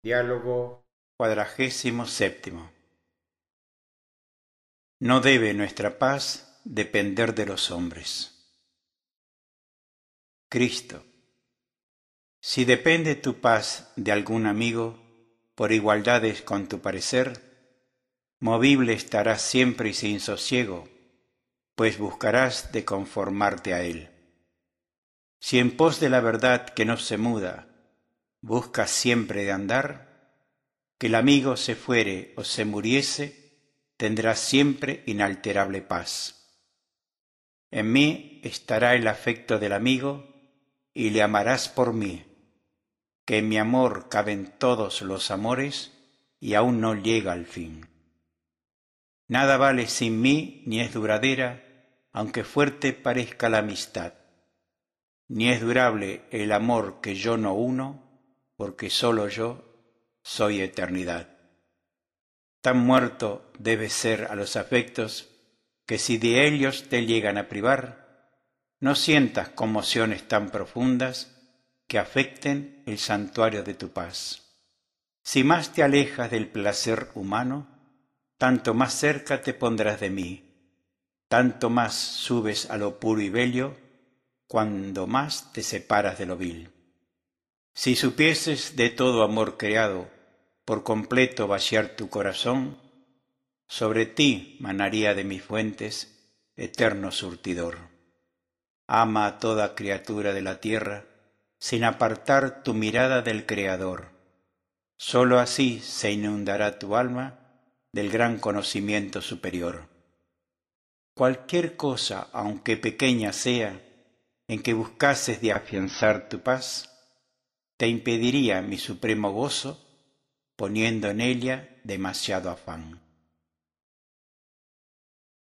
Diálogo 47. No debe nuestra paz depender de los hombres. Cristo, si depende tu paz de algún amigo, por igualdades con tu parecer, movible estarás siempre y sin sosiego, pues buscarás de conformarte a él. Si en pos de la verdad que no se muda, buscas siempre de andar, que el amigo se fuere o se muriese, tendrás siempre inalterable paz. En mí estará el afecto del amigo y le amarás por mí, que en mi amor caben todos los amores y aún no llega al fin. Nada vale sin mí ni es duradera, aunque fuerte parezca la amistad, ni es durable el amor que yo no uno, porque solo yo soy eternidad. Tan muerto debes ser a los afectos que si de ellos te llegan a privar, no sientas conmociones tan profundas que afecten el santuario de tu paz. Si más te alejas del placer humano, tanto más cerca te pondrás de mí, tanto más subes a lo puro y bello, cuando más te separas de lo vil. Si supieses de todo amor creado, por completo vaciar tu corazón, sobre ti manaría de mis fuentes, eterno surtidor. Ama a toda criatura de la tierra, sin apartar tu mirada del Creador. Sólo así se inundará tu alma del gran conocimiento superior. Cualquier cosa, aunque pequeña sea, en que buscases de afianzar tu paz, te impediría mi supremo gozo, poniendo en ella demasiado afán.